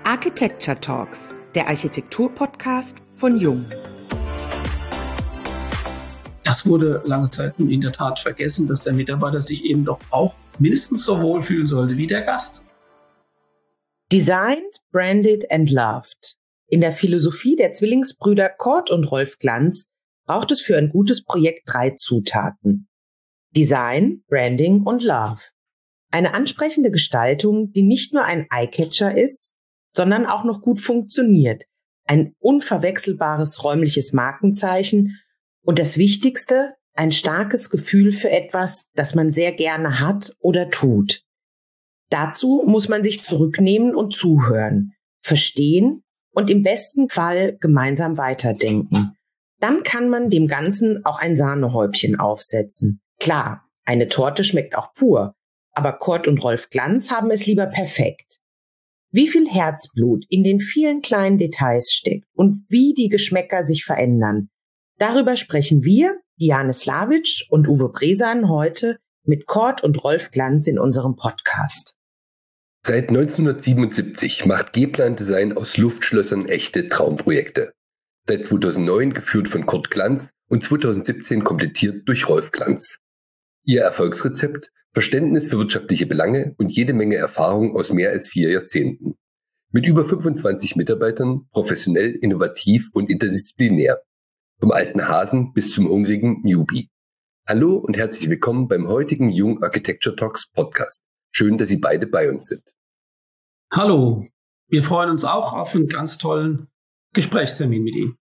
Architecture Talks, der Architektur-Podcast von Jung. Das wurde lange Zeit in der Tat vergessen, dass der Mitarbeiter sich eben doch auch mindestens so wohl fühlen sollte wie der Gast. Designed, branded and loved. In der Philosophie der Zwillingsbrüder Kurt und Rolf Glanz braucht es für ein gutes Projekt 3 Zutaten. Design, Branding und Love. Eine ansprechende Gestaltung, die nicht nur ein Eyecatcher ist, sondern auch noch gut funktioniert. Ein unverwechselbares räumliches Markenzeichen und das Wichtigste, ein starkes Gefühl für etwas, das man sehr gerne hat oder tut. Dazu muss man sich zurücknehmen und zuhören, verstehen und im besten Fall gemeinsam weiterdenken. Dann kann man dem Ganzen auch ein Sahnehäubchen aufsetzen. Klar, eine Torte schmeckt auch pur, aber Kurt und Rolf Glanz haben es lieber perfekt. Wie viel Herzblut in den vielen kleinen Details steckt und wie die Geschmäcker sich verändern. Darüber sprechen wir, Diane Slavic und Uwe Bresan, heute mit Kurt und Rolf Glanz in unserem Podcast. Seit 1977 macht G-Plan Design aus Luftschlössern echte Traumprojekte. Seit 2009 geführt von Kurt Glanz und 2017 komplettiert durch Rolf Glanz. Ihr Erfolgsrezept: Verständnis für wirtschaftliche Belange und jede Menge Erfahrung aus mehr als 4 Jahrzehnten. Mit über 25 Mitarbeitern, professionell, innovativ und interdisziplinär. Vom alten Hasen bis zum hungrigen Newbie. Hallo und herzlich willkommen beim heutigen Jung Architecture Talks Podcast. Schön, dass Sie beide bei uns sind. Hallo, wir freuen uns auch auf einen ganz tollen Gesprächstermin mit Ihnen.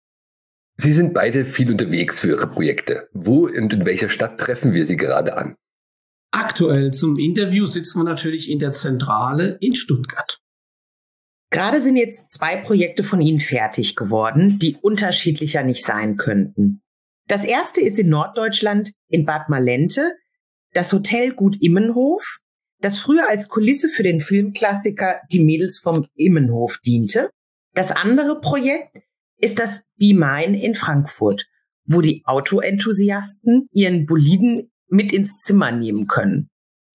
Sie sind beide viel unterwegs für Ihre Projekte. Wo und in welcher Stadt treffen wir Sie gerade an? Aktuell zum Interview sitzen wir natürlich in der Zentrale in Stuttgart. Gerade sind jetzt 2 Projekte von Ihnen fertig geworden, die unterschiedlicher nicht sein könnten. Das erste ist in Norddeutschland in Bad Malente, das Hotel Gut Immenhof, das früher als Kulisse für den Filmklassiker Die Mädels vom Immenhof diente. Das andere Projekt ist das Be Mine in Frankfurt, wo die Autoenthusiasten ihren Boliden mit ins Zimmer nehmen können.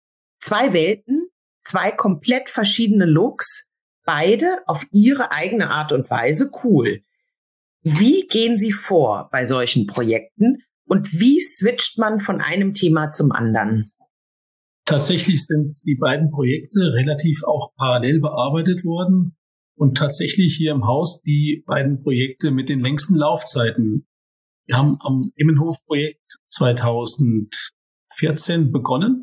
2 Welten, 2 komplett verschiedene Looks, beide auf ihre eigene Art und Weise cool. Wie gehen Sie vor bei solchen Projekten und wie switcht man von einem Thema zum anderen? Tatsächlich sind die beiden Projekte relativ auch parallel bearbeitet worden und tatsächlich hier im Haus die beiden Projekte mit den längsten Laufzeiten. Wir haben am Immenhof-Projekt 2014 begonnen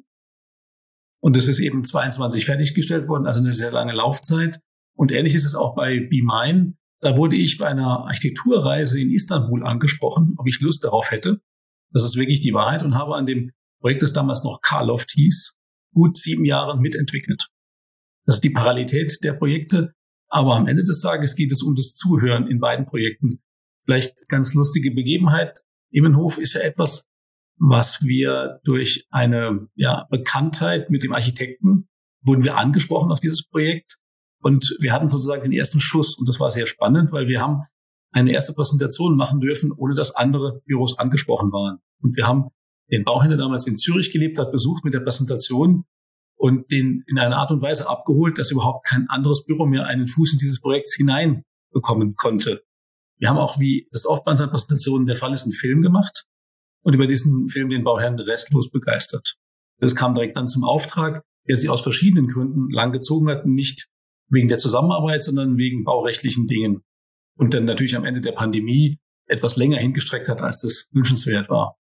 und es ist eben 22 fertiggestellt worden, also eine sehr lange Laufzeit. Und ähnlich ist es auch bei Be Mine. Da wurde ich bei einer Architekturreise in Istanbul angesprochen, ob ich Lust darauf hätte. Das ist wirklich die Wahrheit und habe an dem Projekt, das damals noch Carloft hieß, gut 7 Jahre mitentwickelt. Das ist die Parallelität der Projekte. Aber am Ende des Tages geht es um das Zuhören in beiden Projekten. Vielleicht ganz lustige Begebenheit. Immenhof ist ja etwas, was wir durch eine Bekanntheit mit dem Architekten, wurden wir angesprochen auf dieses Projekt. Und wir hatten sozusagen den ersten Schuss. Und das war sehr spannend, weil wir haben eine erste Präsentation machen dürfen, ohne dass andere Büros angesprochen waren. Und wir haben den Bauhändler damals in Zürich gelebt, hat besucht mit der Präsentation und den in einer Art und Weise abgeholt, dass überhaupt kein anderes Büro mehr einen Fuß in dieses Projekt hineinbekommen konnte. Wir haben auch, wie das oft bei unseren Präsentationen der Fall ist, einen Film gemacht und über diesen Film den Bauherrn restlos begeistert. Das kam direkt dann zum Auftrag, der sich aus verschiedenen Gründen lang gezogen hat, nicht wegen der Zusammenarbeit, sondern wegen baurechtlichen Dingen. Und dann natürlich am Ende der Pandemie etwas länger hingestreckt hat, als das wünschenswert war.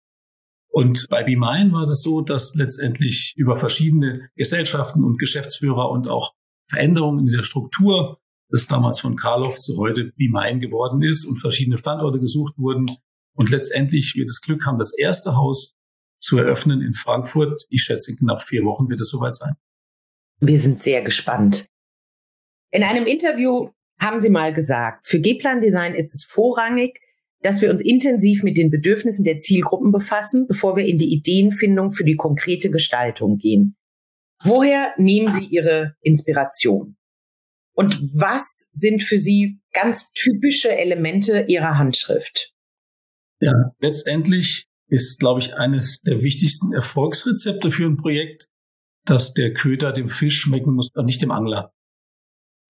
Und bei Be Mine war es so, dass letztendlich über verschiedene Gesellschaften und Geschäftsführer und auch Veränderungen in dieser Struktur, das damals von Carloft zu heute Be Mine geworden ist und verschiedene Standorte gesucht wurden. Und letztendlich wir das Glück haben, das erste Haus zu eröffnen in Frankfurt. Ich schätze, in knapp 4 Wochen wird es soweit sein. Wir sind sehr gespannt. In einem Interview haben Sie mal gesagt, für G-Plan Design ist es vorrangig, dass wir uns intensiv mit den Bedürfnissen der Zielgruppen befassen, bevor wir in die Ideenfindung für die konkrete Gestaltung gehen. Woher nehmen Sie Ihre Inspiration? Und was sind für Sie ganz typische Elemente Ihrer Handschrift? Ja, letztendlich ist, glaube ich, eines der wichtigsten Erfolgsrezepte für ein Projekt, dass der Köder dem Fisch schmecken muss und nicht dem Angler.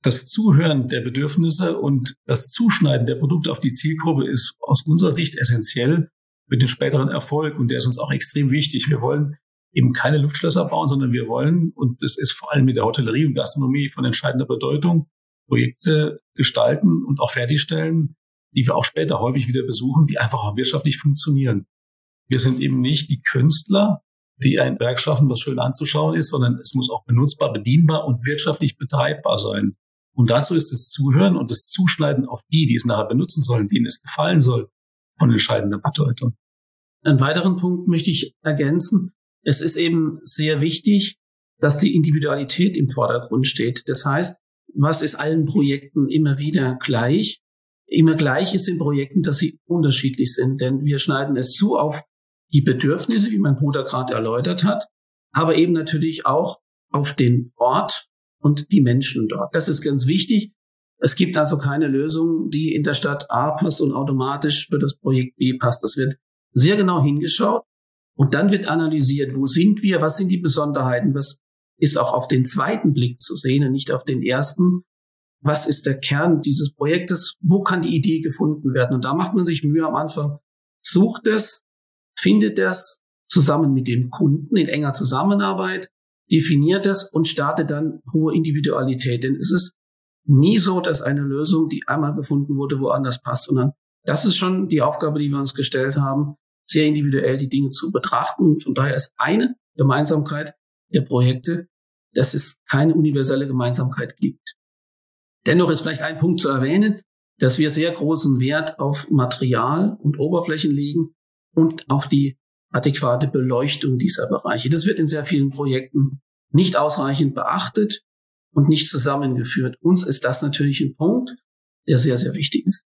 Das Zuhören der Bedürfnisse und das Zuschneiden der Produkte auf die Zielgruppe ist aus unserer Sicht essentiell für den späteren Erfolg. Und der ist uns auch extrem wichtig. Wir wollen eben keine Luftschlösser bauen, sondern wir wollen, und das ist vor allem mit der Hotellerie und Gastronomie von entscheidender Bedeutung, Projekte gestalten und auch fertigstellen, die wir auch später häufig wieder besuchen, die einfach auch wirtschaftlich funktionieren. Wir sind eben nicht die Künstler, die ein Werk schaffen, was schön anzuschauen ist, sondern es muss auch benutzbar, bedienbar und wirtschaftlich betreibbar sein. Und dazu ist das Zuhören und das Zuschneiden auf die es nachher benutzen sollen, denen es gefallen soll, von entscheidender Bedeutung. Einen weiteren Punkt möchte ich ergänzen. Es ist eben sehr wichtig, dass die Individualität im Vordergrund steht. Das heißt, was ist allen Projekten immer wieder gleich? Immer gleich ist den Projekten, dass sie unterschiedlich sind, denn wir schneiden es zu auf die Bedürfnisse, wie mein Bruder gerade erläutert hat, aber eben natürlich auch auf den Ort und die Menschen dort. Das ist ganz wichtig. Es gibt also keine Lösung, die in der Stadt A passt und automatisch für das Projekt B passt. Das wird sehr genau hingeschaut und dann wird analysiert, wo sind wir, was sind die Besonderheiten, was ist auch auf den zweiten Blick zu sehen und nicht auf den ersten. Was ist der Kern dieses Projektes? Wo kann die Idee gefunden werden? Und da macht man sich Mühe am Anfang, sucht es, findet es zusammen mit dem Kunden in enger Zusammenarbeit, definiert es und startet dann hohe Individualität. Denn es ist nie so, dass eine Lösung, die einmal gefunden wurde, woanders passt, sondern das ist schon die Aufgabe, die wir uns gestellt haben, sehr individuell die Dinge zu betrachten. Und von daher ist eine Gemeinsamkeit der Projekte, dass es keine universelle Gemeinsamkeit gibt. Dennoch ist vielleicht ein Punkt zu erwähnen, dass wir sehr großen Wert auf Material und Oberflächen legen und auf die adäquate Beleuchtung dieser Bereiche. Das wird in sehr vielen Projekten nicht ausreichend beachtet und nicht zusammengeführt. Uns ist das natürlich ein Punkt, der sehr, sehr wichtig ist.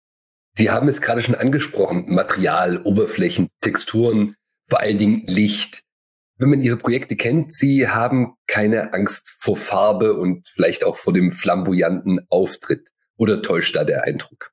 Sie haben es gerade schon angesprochen, Material, Oberflächen, Texturen, vor allen Dingen Licht. Wenn man Ihre Projekte kennt, Sie haben keine Angst vor Farbe und vielleicht auch vor dem flamboyanten Auftritt. Oder täuscht da der Eindruck?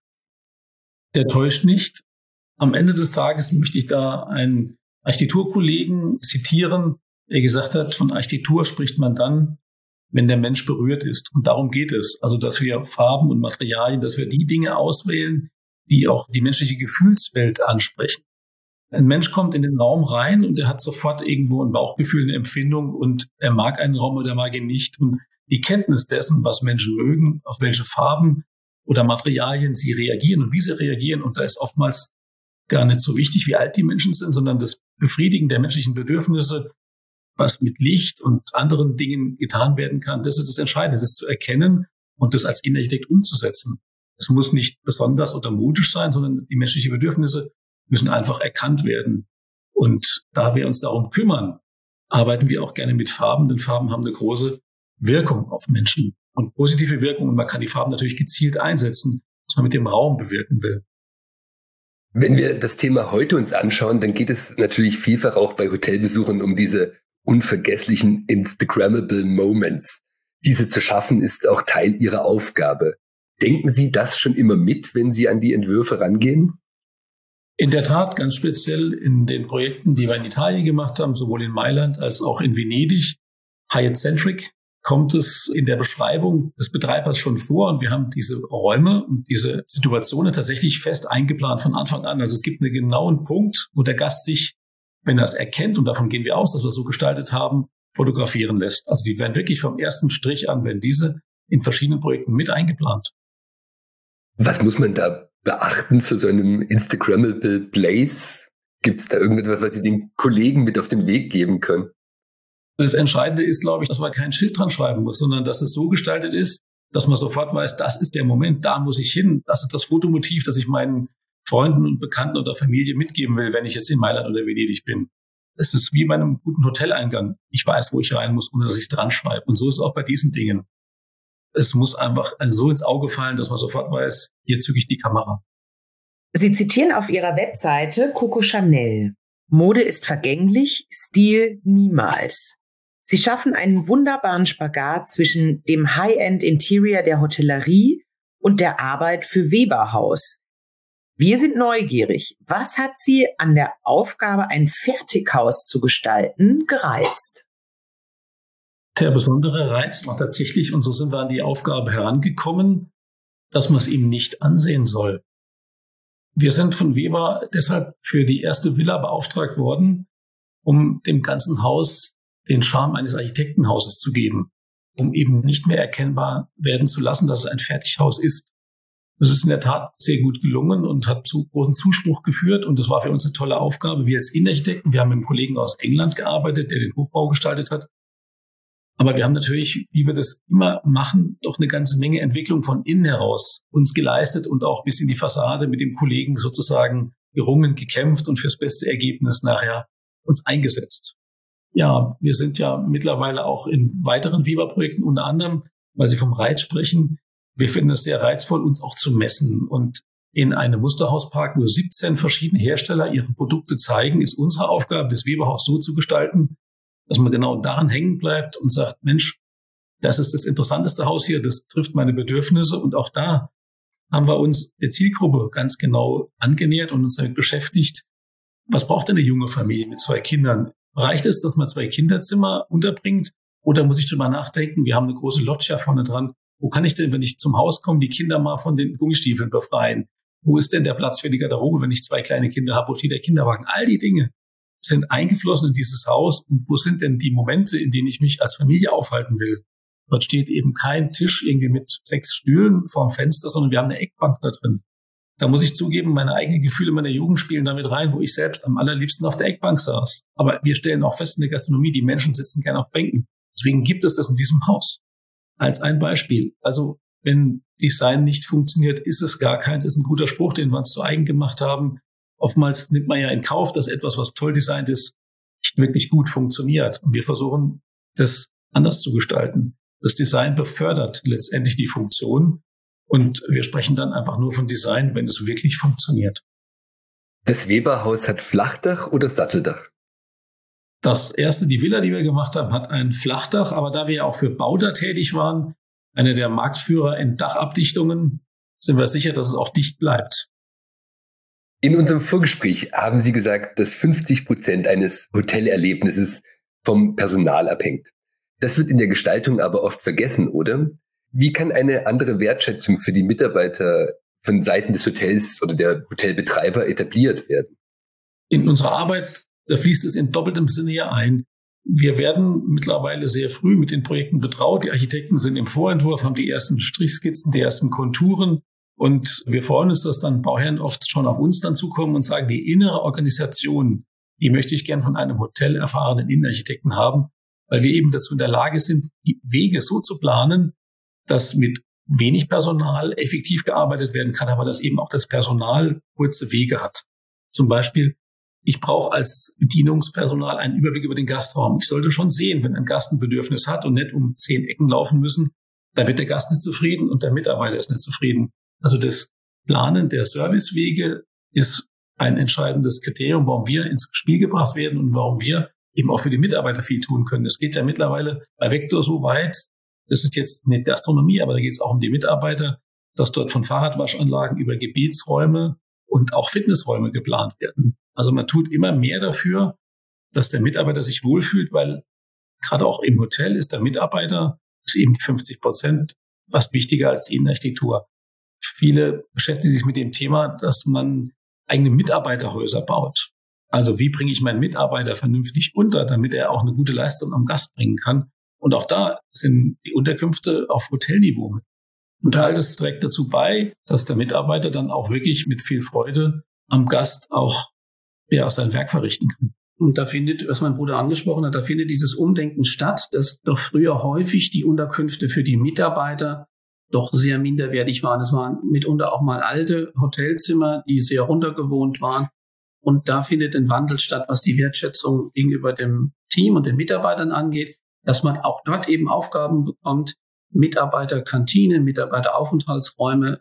Der täuscht nicht. Am Ende des Tages möchte ich da einen Architekturkollegen zitieren, der gesagt hat, von Architektur spricht man dann, wenn der Mensch berührt ist. Und darum geht es. Also, dass wir Farben und Materialien, dass wir die Dinge auswählen, die auch die menschliche Gefühlswelt ansprechen. Ein Mensch kommt in den Raum rein und er hat sofort irgendwo ein Bauchgefühl, eine Empfindung und er mag einen Raum oder mag ihn nicht. Und die Kenntnis dessen, was Menschen mögen, auf welche Farben oder Materialien sie reagieren und wie sie reagieren. Und da ist oftmals gar nicht so wichtig, wie alt die Menschen sind, sondern das Befriedigen der menschlichen Bedürfnisse, was mit Licht und anderen Dingen getan werden kann, das ist das Entscheidende, das zu erkennen und das als Innenarchitekt umzusetzen. Es muss nicht besonders oder modisch sein, sondern die menschlichen Bedürfnisse müssen einfach erkannt werden. Und da wir uns darum kümmern, arbeiten wir auch gerne mit Farben, denn Farben haben eine große Wirkung auf Menschen und positive Wirkung. Und man kann die Farben natürlich gezielt einsetzen, was man mit dem Raum bewirken will. Wenn wir das Thema heute uns anschauen, dann geht es natürlich vielfach auch bei Hotelbesuchern um diese unvergesslichen Instagrammable Moments. Diese zu schaffen ist auch Teil Ihrer Aufgabe. Denken Sie das schon immer mit, wenn Sie an die Entwürfe rangehen? In der Tat, ganz speziell in den Projekten, die wir in Italien gemacht haben, sowohl in Mailand als auch in Venedig, Hyatt-Centric, kommt es in der Beschreibung des Betreibers schon vor. Und wir haben diese Räume und diese Situationen tatsächlich fest eingeplant von Anfang an. Also es gibt einen genauen Punkt, wo der Gast sich, wenn er es erkennt, und davon gehen wir aus, dass wir es so gestaltet haben, fotografieren lässt. Also die werden wirklich vom ersten Strich an, werden diese in verschiedenen Projekten mit eingeplant. Was muss man da beachten für so einen Instagrammable Place? Gibt es da irgendetwas, was Sie den Kollegen mit auf den Weg geben können? Das Entscheidende ist, glaube ich, dass man kein Schild dran schreiben muss, sondern dass es so gestaltet ist, dass man sofort weiß, das ist der Moment, da muss ich hin. Das ist das Fotomotiv, das ich meinen Freunden und Bekannten oder Familie mitgeben will, wenn ich jetzt in Mailand oder Venedig bin. Es ist wie bei einem guten Hoteleingang. Ich weiß, wo ich rein muss, ohne dass ich es dran schreibe. Und so ist es auch bei diesen Dingen. Es muss einfach so ins Auge fallen, dass man sofort weiß, hier zücke ich die Kamera. Sie zitieren auf Ihrer Webseite Coco Chanel. Mode ist vergänglich, Stil niemals. Sie schaffen einen wunderbaren Spagat zwischen dem High-End-Interior der Hotellerie und der Arbeit für Weberhaus. Wir sind neugierig. Was hat Sie an der Aufgabe, ein Fertighaus zu gestalten, gereizt? Der besondere Reiz war tatsächlich, und so sind wir an die Aufgabe herangekommen, dass man es ihm nicht ansehen soll. Wir sind von Weber deshalb für die erste Villa beauftragt worden, um dem ganzen Haus den Charme eines Architektenhauses zu geben, um eben nicht mehr erkennbar werden zu lassen, dass es ein Fertighaus ist. Das ist in der Tat sehr gut gelungen und hat zu großen Zuspruch geführt. Und das war für uns eine tolle Aufgabe. Wir als Innenarchitekten, wir haben mit einem Kollegen aus England gearbeitet, der den Hochbau gestaltet hat. Aber wir haben natürlich, wie wir das immer machen, doch eine ganze Menge Entwicklung von innen heraus uns geleistet und auch bis in die Fassade mit dem Kollegen sozusagen gerungen, gekämpft und fürs beste Ergebnis nachher uns eingesetzt. Ja, wir sind ja mittlerweile auch in weiteren Weber-Projekten, unter anderem, weil Sie vom Reiz sprechen. Wir finden es sehr reizvoll, uns auch zu messen. Und in einem Musterhauspark, wo 17 verschiedene Hersteller ihre Produkte zeigen, ist unsere Aufgabe, das Weberhaus so zu gestalten, dass man genau daran hängen bleibt und sagt, Mensch, das ist das interessanteste Haus hier, das trifft meine Bedürfnisse. Und auch da haben wir uns der Zielgruppe ganz genau angenähert und uns damit beschäftigt. Was braucht denn eine junge Familie mit 2 Kindern? Reicht es, dass man 2 Kinderzimmer unterbringt? Oder muss ich drüber nachdenken, wir haben eine große Loggia vorne dran. Wo kann ich denn, wenn ich zum Haus komme, die Kinder mal von den Gummistiefeln befreien? Wo ist denn der Platz für die Garderobe, wenn ich 2 kleine Kinder habe? Wo steht der Kinderwagen? All die Dinge sind eingeflossen in dieses Haus. Und wo sind denn die Momente, in denen ich mich als Familie aufhalten will? Dort steht eben kein Tisch irgendwie mit 6 Stühlen vorm Fenster, sondern wir haben eine Eckbank da drin. Da muss ich zugeben, meine eigenen Gefühle meiner Jugend spielen damit rein, wo ich selbst am allerliebsten auf der Eckbank saß. Aber wir stellen auch fest in der Gastronomie, die Menschen sitzen gerne auf Bänken. Deswegen gibt es das in diesem Haus. Als ein Beispiel. Also wenn Design nicht funktioniert, ist es gar keins. Das ist ein guter Spruch, den wir uns zu eigen gemacht haben. Oftmals nimmt man ja in Kauf, dass etwas, was toll designt ist, nicht wirklich gut funktioniert. Und wir versuchen, das anders zu gestalten. Das Design befördert letztendlich die Funktion. Und wir sprechen dann einfach nur von Design, wenn es wirklich funktioniert. Das Weberhaus hat Flachdach oder Satteldach? Das erste, die Villa, die wir gemacht haben, hat ein Flachdach. Aber da wir ja auch für Bauda tätig waren, einer der Marktführer in Dachabdichtungen, sind wir sicher, dass es auch dicht bleibt. In unserem Vorgespräch haben Sie gesagt, dass 50% eines Hotelerlebnisses vom Personal abhängt. Das wird in der Gestaltung aber oft vergessen, oder? Wie kann eine andere Wertschätzung für die Mitarbeiter von Seiten des Hotels oder der Hotelbetreiber etabliert werden? In unserer Arbeit, da fließt es in doppeltem Sinne ja ein. Wir werden mittlerweile sehr früh mit den Projekten betraut. Die Architekten sind im Vorentwurf, haben die ersten Strichskizzen, die ersten Konturen. Und wir freuen uns, dass dann Bauherren oft schon auf uns dann zukommen und sagen, die innere Organisation, die möchte ich gern von einem hotelerfahrenen Innenarchitekten haben, weil wir eben dazu in der Lage sind, die Wege so zu planen, dass mit wenig Personal effektiv gearbeitet werden kann, aber dass eben auch das Personal kurze Wege hat. Zum Beispiel, ich brauche als Bedienungspersonal einen Überblick über den Gastraum. Ich sollte schon sehen, wenn ein Gast ein Bedürfnis hat und nicht um 10 Ecken laufen müssen, da wird der Gast nicht zufrieden und der Mitarbeiter ist nicht zufrieden. Also das Planen der Servicewege ist ein entscheidendes Kriterium, warum wir ins Spiel gebracht werden und warum wir eben auch für die Mitarbeiter viel tun können. Es geht ja mittlerweile bei Vector so weit, das ist jetzt nicht Gastronomie, aber da geht es auch um die Mitarbeiter, dass dort von Fahrradwaschanlagen über Gebetsräume und auch Fitnessräume geplant werden. Also man tut immer mehr dafür, dass der Mitarbeiter sich wohlfühlt, weil gerade auch im Hotel ist der Mitarbeiter, ist eben 50% fast wichtiger als die Innenarchitektur. Viele beschäftigen sich mit dem Thema, dass man eigene Mitarbeiterhäuser baut. Also wie bringe ich meinen Mitarbeiter vernünftig unter, damit er auch eine gute Leistung am Gast bringen kann. Und auch da sind die Unterkünfte auf Hotelniveau mit. Und all das trägt dazu bei, dass der Mitarbeiter dann auch wirklich mit viel Freude am Gast auch sein Werk verrichten kann. Und da findet, was mein Bruder angesprochen hat, da findet dieses Umdenken statt, dass doch früher häufig die Unterkünfte für die Mitarbeiter doch sehr minderwertig waren. Es waren mitunter auch mal alte Hotelzimmer, die sehr runtergewohnt waren. Und da findet ein Wandel statt, was die Wertschätzung gegenüber dem Team und den Mitarbeitern angeht, dass man auch dort eben Aufgaben bekommt, Mitarbeiterkantine, Mitarbeiteraufenthaltsräume,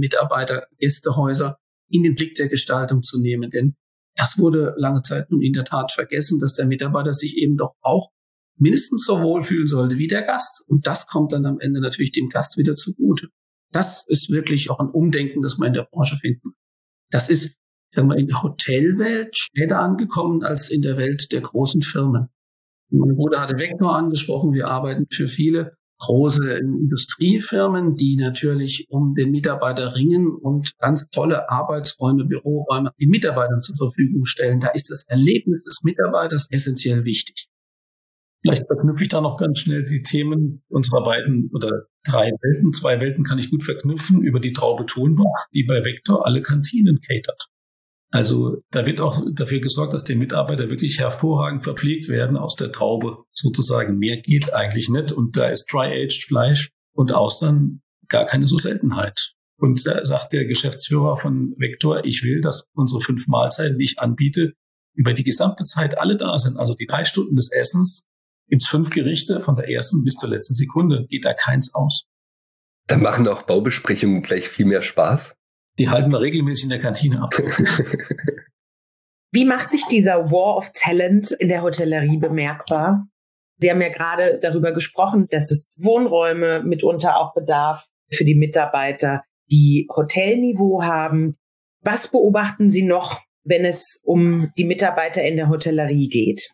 Mitarbeitergästehäuser in den Blick der Gestaltung zu nehmen. Denn das wurde lange Zeit nun in der Tat vergessen, dass der Mitarbeiter sich eben doch auch mindestens so wohlfühlen sollte wie der Gast. Und das kommt dann am Ende natürlich dem Gast wieder zugute. Das ist wirklich auch ein Umdenken, das wir in der Branche finden. Das ist, sagen wir, in der Hotelwelt später angekommen als in der Welt der großen Firmen. Mein Bruder hatte Vector angesprochen. Wir arbeiten für viele große Industriefirmen, die natürlich um den Mitarbeiter ringen und ganz tolle Arbeitsräume, Büroräume den Mitarbeitern zur Verfügung stellen. Da ist das Erlebnis des Mitarbeiters essentiell wichtig. Vielleicht verknüpfe ich da noch ganz schnell die Themen unserer beiden oder 3 Welten. 2 Welten kann ich gut verknüpfen über die Traube Tonbach, die bei Vector alle Kantinen catert. Also da wird auch dafür gesorgt, dass die Mitarbeiter wirklich hervorragend verpflegt werden aus der Traube sozusagen. Mehr geht eigentlich nicht. Und da ist Dry-Aged Fleisch und Austern gar keine so Seltenheit. Und da sagt der Geschäftsführer von Vector, ich will, dass unsere 5 Mahlzeiten, die ich anbiete, über die gesamte Zeit alle da sind. Also die 3 Stunden des Essens gibt's 5 Gerichte von der ersten bis zur letzten Sekunde. Geht da keins aus. Da machen auch Baubesprechungen gleich viel mehr Spaß. Die halten wir regelmäßig in der Kantine ab. Wie macht sich dieser War of Talent in der Hotellerie bemerkbar? Sie haben ja gerade darüber gesprochen, dass es Wohnräume mitunter auch bedarf für die Mitarbeiter, die Hotelniveau haben. Was beobachten Sie noch, wenn es um die Mitarbeiter in der Hotellerie geht?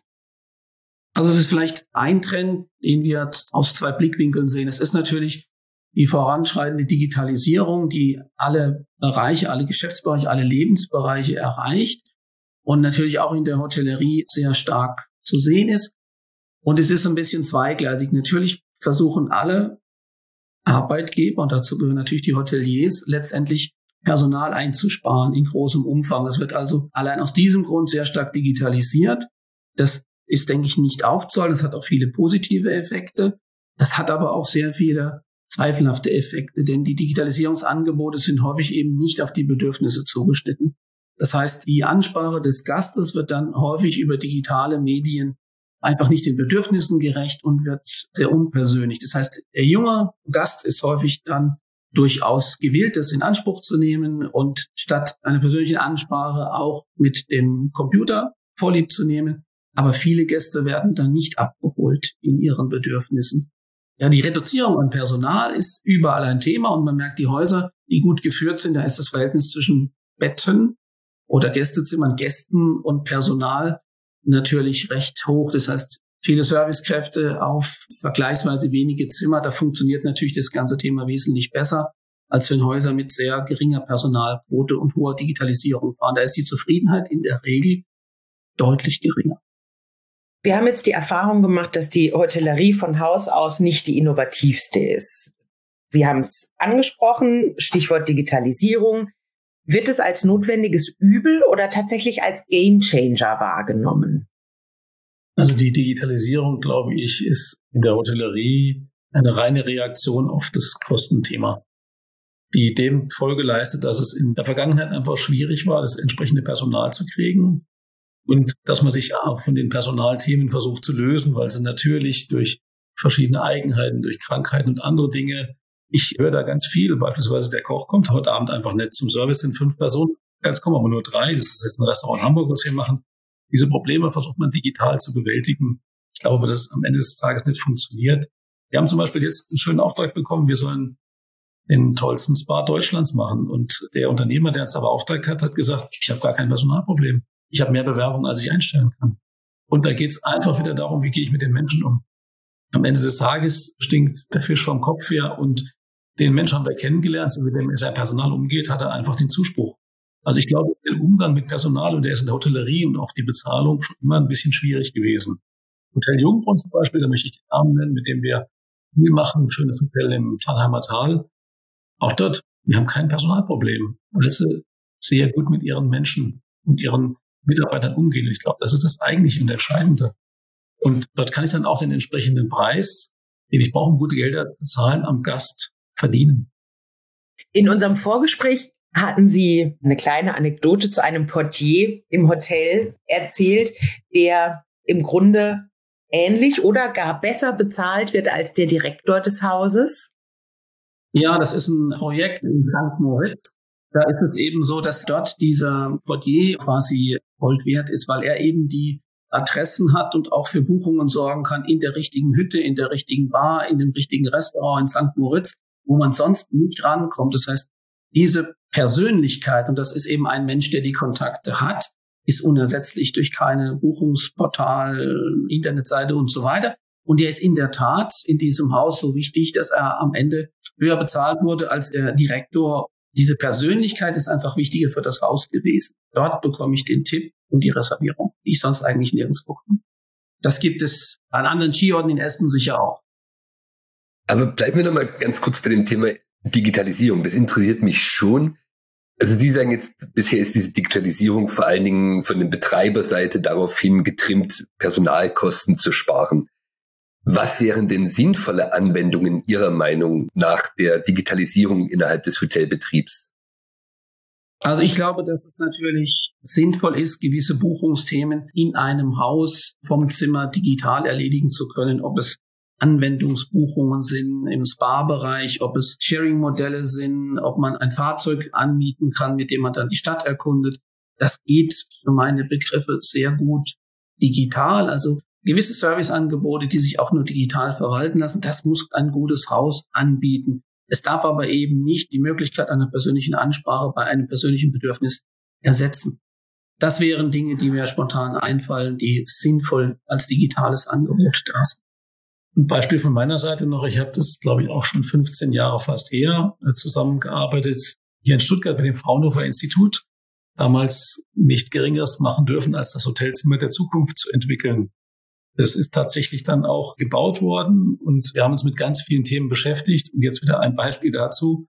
Also es ist vielleicht ein Trend, den wir aus 2 Blickwinkeln sehen. Es ist natürlich die voranschreitende Digitalisierung, die alle Bereiche, alle Geschäftsbereiche, alle Lebensbereiche erreicht und natürlich auch in der Hotellerie sehr stark zu sehen ist. Und es ist ein bisschen zweigleisig. Natürlich versuchen alle Arbeitgeber, und dazu gehören natürlich die Hoteliers, letztendlich Personal einzusparen in großem Umfang. Es wird also allein aus diesem Grund sehr stark digitalisiert. Das ist, denke ich, nicht aufzuhalten. Das hat auch viele positive Effekte. Das hat aber auch sehr viele zweifelhafte Effekte, denn die Digitalisierungsangebote sind häufig eben nicht auf die Bedürfnisse zugeschnitten. Das heißt, die Ansprache des Gastes wird dann häufig über digitale Medien einfach nicht den Bedürfnissen gerecht und wird sehr unpersönlich. Das heißt, der junge Gast ist häufig dann durchaus gewillt, das in Anspruch zu nehmen und statt einer persönlichen Ansprache auch mit dem Computer vorlieb zu nehmen. Aber viele Gäste werden dann nicht abgeholt in ihren Bedürfnissen. Ja, die Reduzierung an Personal ist überall ein Thema und man merkt, die Häuser, die gut geführt sind, da ist das Verhältnis zwischen Betten oder Gästezimmern, Gästen und Personal natürlich recht hoch. Das heißt, viele Servicekräfte auf vergleichsweise wenige Zimmer, da funktioniert natürlich das ganze Thema wesentlich besser, als wenn Häuser mit sehr geringer Personalquote und hoher Digitalisierung fahren. Da ist die Zufriedenheit in der Regel deutlich geringer. Wir haben jetzt die Erfahrung gemacht, dass die Hotellerie von Haus aus nicht die innovativste ist. Sie haben es angesprochen, Stichwort Digitalisierung. Wird es als notwendiges Übel oder tatsächlich als Gamechanger wahrgenommen? Also die Digitalisierung, glaube ich, ist in der Hotellerie eine reine Reaktion auf das Kostenthema, die dem Folge leistet, dass es in der Vergangenheit einfach schwierig war, das entsprechende Personal zu kriegen. Und dass man sich auch von den Personalthemen versucht zu lösen, weil sie natürlich durch verschiedene Eigenheiten, durch Krankheiten und andere Dinge, ich höre da ganz viel, beispielsweise der Koch kommt heute Abend einfach nicht zum Service, sind 5 Personen, jetzt kommen aber nur 3, das ist jetzt ein Restaurant in Hamburg, was wir machen. Diese Probleme versucht man digital zu bewältigen. Ich glaube, dass es am Ende des Tages nicht funktioniert. Wir haben zum Beispiel jetzt einen schönen Auftrag bekommen, wir sollen den tollsten Spa Deutschlands machen. Und der Unternehmer, der uns da beauftragt hat, hat gesagt, ich habe gar kein Personalproblem. Ich habe mehr Bewerbung, als ich einstellen kann. Und da geht es einfach wieder darum, wie gehe ich mit den Menschen um. Am Ende des Tages stinkt der Fisch vom Kopf her und den Menschen haben wir kennengelernt, so wie der sein Personal umgeht, hat er einfach den Zuspruch. Also ich glaube, der Umgang mit Personal, und der ist in der Hotellerie und auch die Bezahlung schon immer ein bisschen schwierig gewesen. Hotel Jungbrunn zum Beispiel, da möchte ich den Namen nennen, mit dem wir viel machen, ein schönes Hotel im Thalheimer Tal. Auch dort, wir haben kein Personalproblem, weil sie sehr gut mit ihren Menschen und ihren Mitarbeitern umgehen. Und ich glaube, das ist das eigentlich und Entscheidende. Und dort kann ich dann auch den entsprechenden Preis, den ich brauche, um gute Gelder zu zahlen, am Gast verdienen. In unserem Vorgespräch hatten Sie eine kleine Anekdote zu einem Portier im Hotel erzählt, der im Grunde ähnlich oder gar besser bezahlt wird als der Direktor des Hauses. Ja, das ist ein Projekt in St. Moritz. Da ist es eben so, dass dort dieser Portier quasi Gold wert ist, weil er eben die Adressen hat und auch für Buchungen sorgen kann in der richtigen Hütte, in der richtigen Bar, in dem richtigen Restaurant in St. Moritz, wo man sonst nicht rankommt. Das heißt, diese Persönlichkeit, und das ist eben ein Mensch, der die Kontakte hat, ist unersetzlich durch keine Buchungsportal, Internetseite und so weiter. Und der ist in der Tat in diesem Haus so wichtig, dass er am Ende höher bezahlt wurde als der Direktor. Diese Persönlichkeit ist einfach wichtiger für das Haus gewesen. Dort bekomme ich den Tipp und die Reservierung, die ich sonst eigentlich nirgends bekomme. Das gibt es an anderen Skiorten in Espen sicher auch. Aber bleiben wir noch mal ganz kurz bei dem Thema Digitalisierung. Das interessiert mich schon. Also Sie sagen jetzt, bisher ist diese Digitalisierung vor allen Dingen von der Betreiberseite daraufhin getrimmt, Personalkosten zu sparen. Was wären denn sinnvolle Anwendungen Ihrer Meinung nach der Digitalisierung innerhalb des Hotelbetriebs? Also ich glaube, dass es natürlich sinnvoll ist, gewisse Buchungsthemen in einem Haus vom Zimmer digital erledigen zu können, ob es Anwendungsbuchungen sind im Spa-Bereich, ob es Sharing-Modelle sind, ob man ein Fahrzeug anmieten kann, mit dem man dann die Stadt erkundet. Das geht für meine Begriffe sehr gut digital. Also gewisse Serviceangebote, die sich auch nur digital verwalten lassen, das muss ein gutes Haus anbieten. Es darf aber eben nicht die Möglichkeit einer persönlichen Ansprache bei einem persönlichen Bedürfnis ersetzen. Das wären Dinge, die mir spontan einfallen, die sinnvoll als digitales Angebot da sind. Ein Beispiel von meiner Seite noch, ich habe das, glaube ich, auch schon 15 Jahre fast her zusammengearbeitet, hier in Stuttgart mit dem Fraunhofer Institut, damals nicht Geringeres machen dürfen, als das Hotelzimmer der Zukunft zu entwickeln. Das ist tatsächlich dann auch gebaut worden und wir haben uns mit ganz vielen Themen beschäftigt. Und jetzt wieder ein Beispiel dazu.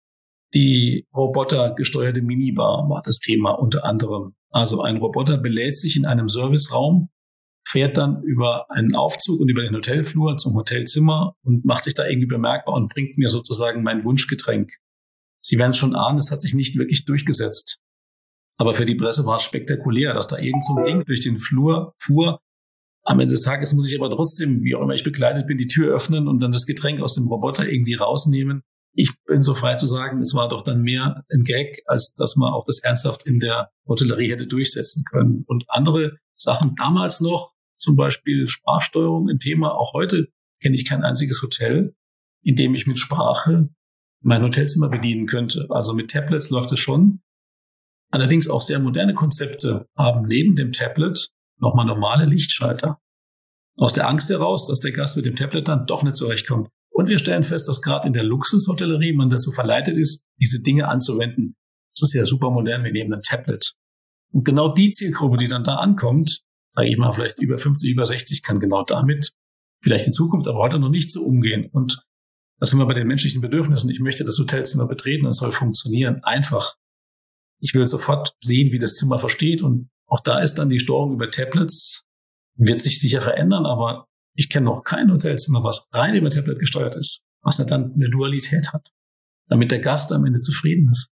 Die robotergesteuerte Minibar war das Thema unter anderem. Also ein Roboter belädt sich in einem Serviceraum, fährt dann über einen Aufzug und über den Hotelflur zum Hotelzimmer und macht sich da irgendwie bemerkbar und bringt mir sozusagen mein Wunschgetränk. Sie werden schon ahnen, es hat sich nicht wirklich durchgesetzt. Aber für die Presse war es spektakulär, dass da irgend so ein Ding durch den Flur fuhr. Am Ende des Tages muss ich aber trotzdem, wie auch immer ich begleitet bin, die Tür öffnen und dann das Getränk aus dem Roboter irgendwie rausnehmen. Ich bin so frei zu sagen, es war doch dann mehr ein Gag, als dass man auch das ernsthaft in der Hotellerie hätte durchsetzen können. Und andere Sachen damals noch, zum Beispiel Sprachsteuerung, ein Thema. Auch heute kenne ich kein einziges Hotel, in dem ich mit Sprache mein Hotelzimmer bedienen könnte. Also mit Tablets läuft es schon. Allerdings auch sehr moderne Konzepte haben neben dem Tablet nochmal normale Lichtschalter. Aus der Angst heraus, dass der Gast mit dem Tablet dann doch nicht zurechtkommt. Und wir stellen fest, dass gerade in der Luxushotellerie man dazu verleitet ist, diese Dinge anzuwenden. Das ist ja super modern, wir nehmen ein Tablet. Und genau die Zielgruppe, die dann da ankommt, sage ich mal, vielleicht über 50, über 60, kann genau damit vielleicht in Zukunft, aber heute noch nicht so umgehen. Und da sind wir bei den menschlichen Bedürfnissen. Ich möchte das Hotelzimmer betreten, es soll funktionieren. Einfach. Ich will sofort sehen, wie das Zimmer versteht. Und auch da ist dann die Steuerung über Tablets, wird sich sicher verändern, aber ich kenne noch kein Hotelzimmer, was rein über Tablet gesteuert ist, was dann eine Dualität hat, damit der Gast am Ende zufrieden ist.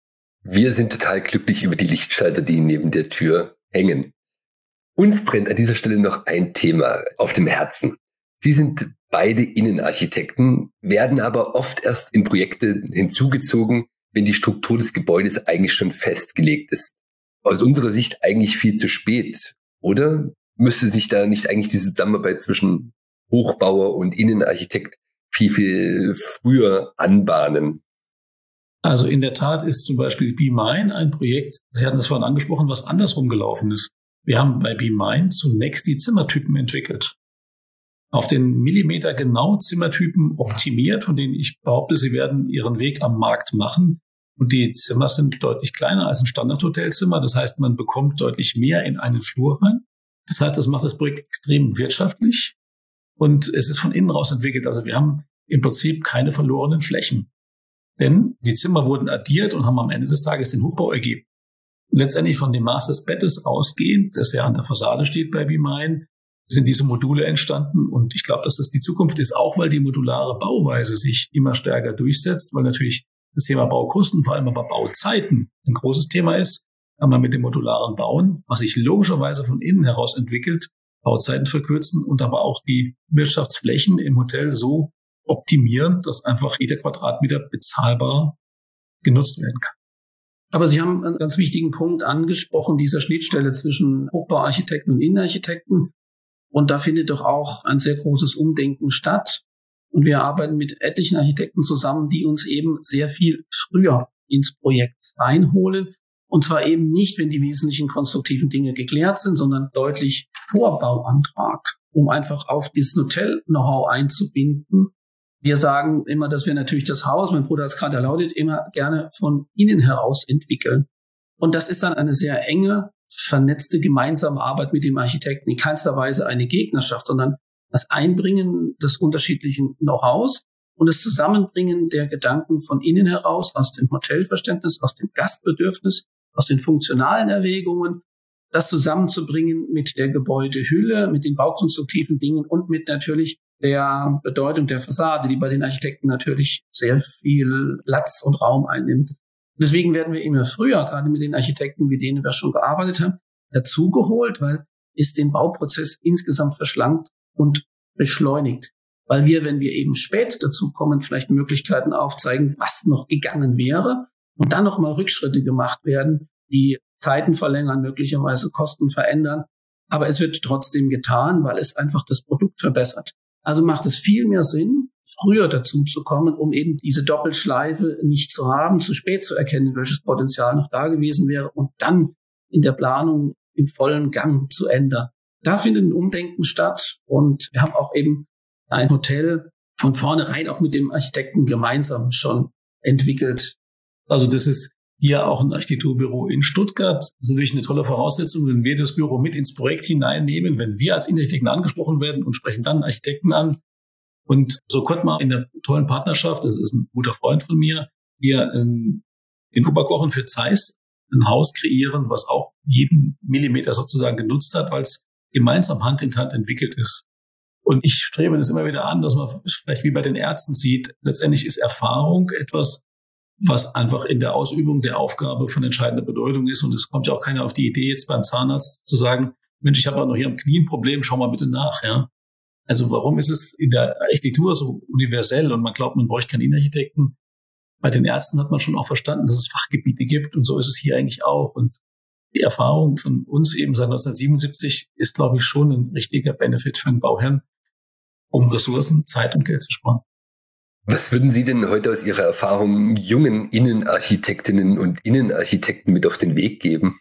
Wir sind total glücklich über die Lichtschalter, die neben der Tür hängen. Uns brennt an dieser Stelle noch ein Thema auf dem Herzen. Sie sind beide Innenarchitekten, werden aber oft erst in Projekte hinzugezogen, wenn die Struktur des Gebäudes eigentlich schon festgelegt ist. Aus unserer Sicht eigentlich viel zu spät, oder? Müsste sich da nicht eigentlich diese Zusammenarbeit zwischen Hochbauer und Innenarchitekt viel, viel früher anbahnen? Also in der Tat ist zum Beispiel BeMine ein Projekt, Sie hatten das vorhin angesprochen, was andersrum gelaufen ist. Wir haben bei BeMine zunächst die Zimmertypen entwickelt. Auf den Millimeter genau Zimmertypen optimiert, von denen ich behaupte, sie werden ihren Weg am Markt machen. Und die Zimmer sind deutlich kleiner als ein Standardhotelzimmer. Das heißt, man bekommt deutlich mehr in einen Flur rein. Das heißt, das macht das Projekt extrem wirtschaftlich und es ist von innen raus entwickelt. Also wir haben im Prinzip keine verlorenen Flächen. Denn die Zimmer wurden addiert und haben am Ende des Tages den Hochbau ergeben. Letztendlich von dem Maß des Bettes ausgehend, das ja an der Fassade steht bei BeMine, sind diese Module entstanden. Und ich glaube, dass das die Zukunft ist, auch weil die modulare Bauweise sich immer stärker durchsetzt, weil natürlich das Thema Baukosten, vor allem aber Bauzeiten, ein großes Thema ist. Kann man mit dem modularen Bauen, was sich logischerweise von innen heraus entwickelt, Bauzeiten verkürzen und aber auch die Wirtschaftsflächen im Hotel so optimieren, dass einfach jeder Quadratmeter bezahlbar genutzt werden kann. Aber Sie haben einen ganz wichtigen Punkt angesprochen, dieser Schnittstelle zwischen Hochbauarchitekten und Innenarchitekten. Und da findet doch auch ein sehr großes Umdenken statt. Und wir arbeiten mit etlichen Architekten zusammen, die uns eben sehr viel früher ins Projekt reinholen Und zwar eben nicht, wenn die wesentlichen konstruktiven Dinge geklärt sind, sondern deutlich vor Bauantrag, um einfach auf dieses Hotel-Know-how einzubinden. Wir sagen immer, dass wir natürlich das Haus, mein Bruder hat es gerade erläutert, immer gerne von innen heraus entwickeln. Und das ist dann eine sehr enge, vernetzte gemeinsame Arbeit mit dem Architekten. In keinster Weise eine Gegnerschaft, sondern das Einbringen des unterschiedlichen Know-hows und das Zusammenbringen der Gedanken von innen heraus, aus dem Hotelverständnis, aus dem Gastbedürfnis, aus den funktionalen Erwägungen, das zusammenzubringen mit der Gebäudehülle, mit den baukonstruktiven Dingen und mit natürlich der Bedeutung der Fassade, die bei den Architekten natürlich sehr viel Platz und Raum einnimmt. Deswegen werden wir immer früher, gerade mit den Architekten, mit denen wir schon gearbeitet haben, dazugeholt, weil es den Bauprozess insgesamt verschlankt und beschleunigt. Weil wir, wenn wir eben spät dazu kommen, vielleicht Möglichkeiten aufzeigen, was noch gegangen wäre und dann nochmal Rückschritte gemacht werden, die Zeiten verlängern, möglicherweise Kosten verändern. Aber es wird trotzdem getan, weil es einfach das Produkt verbessert. Also macht es viel mehr Sinn, früher dazu zu kommen, um eben diese Doppelschleife nicht zu haben, zu spät zu erkennen, welches Potenzial noch da gewesen wäre und dann in der Planung im vollen Gang zu ändern. Da findet ein Umdenken statt und wir haben auch eben ein Hotel von vornherein auch mit dem Architekten gemeinsam schon entwickelt. Also das ist hier auch ein Architekturbüro in Stuttgart. Das ist natürlich eine tolle Voraussetzung, wenn wir das Büro mit ins Projekt hineinnehmen, wenn wir als Innenarchitekten angesprochen werden und sprechen dann Architekten an. Und so konnte man in der tollen Partnerschaft, das ist ein guter Freund von mir, hier in Oberkochen für Zeiss ein Haus kreieren, was auch jeden Millimeter sozusagen genutzt hat, weil es gemeinsam Hand in Hand entwickelt ist. Und ich strebe das immer wieder an, dass man vielleicht wie bei den Ärzten sieht, letztendlich ist Erfahrung etwas, was einfach in der Ausübung der Aufgabe von entscheidender Bedeutung ist. Und es kommt ja auch keiner auf die Idee, jetzt beim Zahnarzt zu sagen, Mensch, ich habe aber noch hier am Knie ein Problem, schau mal bitte nach. Ja. Also warum ist es in der Architektur so universell und man glaubt, man bräuchte keinen Innenarchitekten? Bei den Ärzten hat man schon auch verstanden, dass es Fachgebiete gibt und so ist es hier eigentlich auch. Und die Erfahrung von uns eben seit 1977 ist, glaube ich, schon ein richtiger Benefit für einen Bauherrn, um Ressourcen, Zeit und Geld zu sparen. Was würden Sie denn heute aus Ihrer Erfahrung jungen Innenarchitektinnen und Innenarchitekten mit auf den Weg geben?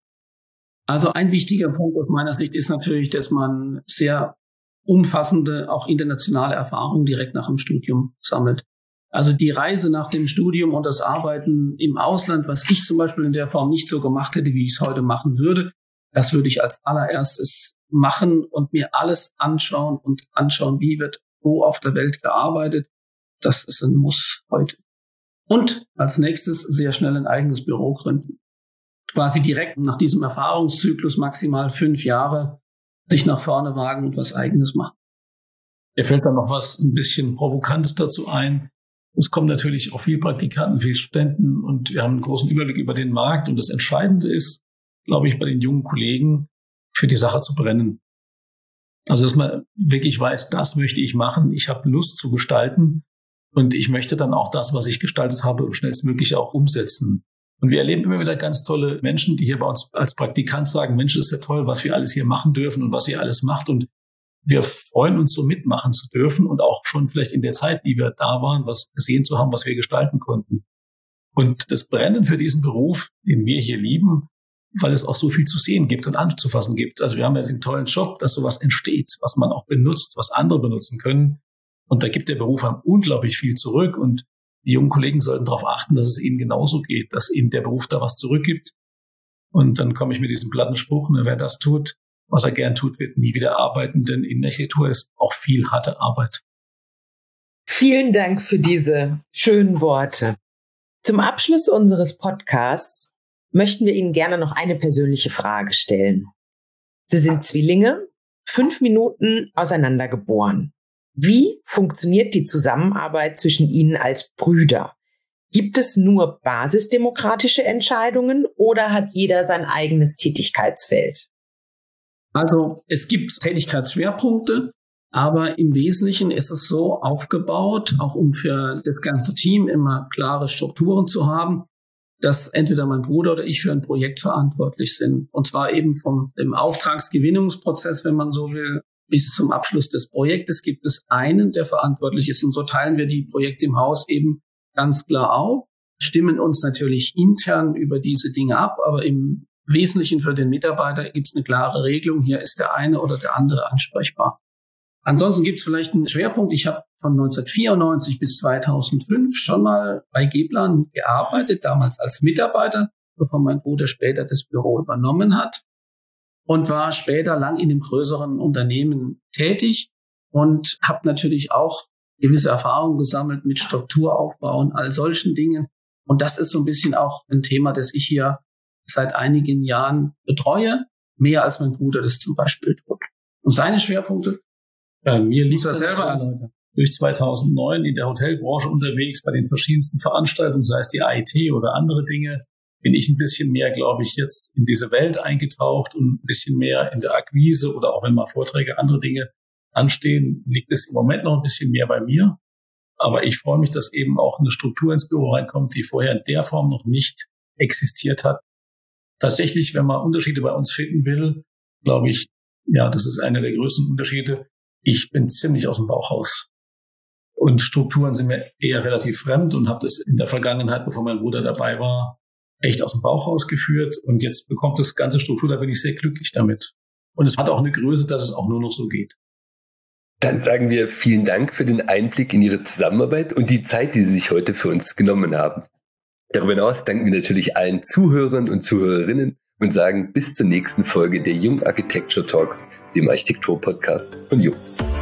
Also ein wichtiger Punkt aus meiner Sicht ist natürlich, dass man sehr umfassende, auch internationale Erfahrungen direkt nach dem Studium sammelt. Also die Reise nach dem Studium und das Arbeiten im Ausland, was ich zum Beispiel in der Form nicht so gemacht hätte, wie ich es heute machen würde, das würde ich als allererstes machen und mir alles anschauen, wie wird wo auf der Welt gearbeitet. Das ist ein Muss heute. Und als nächstes sehr schnell ein eigenes Büro gründen. Quasi direkt nach diesem Erfahrungszyklus maximal 5 Jahre sich nach vorne wagen und was Eigenes machen. Mir fällt dann noch was ein bisschen Provokantes dazu ein. Es kommen natürlich auch viele Praktikanten, viele Studenten und wir haben einen großen Überblick über den Markt. Und das Entscheidende ist, glaube ich, bei den jungen Kollegen für die Sache zu brennen. Also dass man wirklich weiß, das möchte ich machen. Ich habe Lust zu gestalten und ich möchte dann auch das, was ich gestaltet habe, schnellstmöglich auch umsetzen. Und wir erleben immer wieder ganz tolle Menschen, die hier bei uns als Praktikant sagen, Mensch, das ist ja toll, was wir alles hier machen dürfen und was ihr alles macht. Und wir freuen uns, so mitmachen zu dürfen und auch schon vielleicht in der Zeit, die wir da waren, was gesehen zu haben, was wir gestalten konnten. Und das Brennen für diesen Beruf, den wir hier lieben, weil es auch so viel zu sehen gibt und anzufassen gibt. Also wir haben ja den tollen Job, dass sowas entsteht, was man auch benutzt, was andere benutzen können. Und da gibt der Beruf einem unglaublich viel zurück. Und die jungen Kollegen sollten darauf achten, dass es ihnen genauso geht, dass ihnen der Beruf da was zurückgibt. Und dann komme ich mit diesem platten Spruch, ne, wer das tut, was er gern tut, wird nie wieder arbeiten, denn in Architektur ist auch viel harte Arbeit. Vielen Dank für diese schönen Worte. Zum Abschluss unseres Podcasts möchten wir Ihnen gerne noch eine persönliche Frage stellen. Sie sind Zwillinge, 5 Minuten auseinander geboren. Wie funktioniert die Zusammenarbeit zwischen Ihnen als Brüder? Gibt es nur basisdemokratische Entscheidungen oder hat jeder sein eigenes Tätigkeitsfeld? Also es gibt Tätigkeitsschwerpunkte, aber im Wesentlichen ist es so aufgebaut, auch um für das ganze Team immer klare Strukturen zu haben, dass entweder mein Bruder oder ich für ein Projekt verantwortlich sind. Und zwar eben vom dem Auftragsgewinnungsprozess, wenn man so will, bis zum Abschluss des Projektes gibt es einen, der verantwortlich ist. Und so teilen wir die Projekte im Haus eben ganz klar auf. stimmen uns natürlich intern über diese Dinge ab, aber im Wesentlichen für den Mitarbeiter gibt es eine klare Regelung. Hier ist der eine oder der andere ansprechbar. Ansonsten gibt es vielleicht einen Schwerpunkt. Ich habe von 1994 bis 2005 schon mal bei G-Plan gearbeitet, damals als Mitarbeiter, bevor mein Bruder später das Büro übernommen hat und war später lang in einem größeren Unternehmen tätig und habe natürlich auch gewisse Erfahrungen gesammelt mit Strukturaufbau und all solchen Dingen. Und das ist so ein bisschen auch ein Thema, das ich hier seit einigen Jahren betreue, mehr als mein Bruder das zum Beispiel tut. Und seine Schwerpunkte? Mir liegt das selber durch 2009 in der Hotelbranche unterwegs, bei den verschiedensten Veranstaltungen, sei es die AIT oder andere Dinge, bin ich ein bisschen mehr, glaube ich, jetzt in diese Welt eingetaucht und ein bisschen mehr in der Akquise oder auch wenn mal Vorträge, andere Dinge anstehen, liegt es im Moment noch ein bisschen mehr bei mir. Aber ich freue mich, dass eben auch eine Struktur ins Büro reinkommt, die vorher in der Form noch nicht existiert hat. Tatsächlich, wenn man Unterschiede bei uns finden will, glaube ich, ja, das ist einer der größten Unterschiede. Ich bin ziemlich aus dem Bauchhaus. Und Strukturen sind mir eher relativ fremd und habe das in der Vergangenheit, bevor mein Bruder dabei war, echt aus dem Bauchhaus geführt. Und jetzt bekommt das ganze Struktur, da bin ich sehr glücklich damit. Und es hat auch eine Größe, dass es auch nur noch so geht. Dann sagen wir vielen Dank für den Einblick in Ihre Zusammenarbeit und die Zeit, die Sie sich heute für uns genommen haben. Darüber hinaus danken wir natürlich allen Zuhörern und Zuhörerinnen und sagen bis zur nächsten Folge der Jung Architecture Talks, dem Architektur-Podcast von Jung.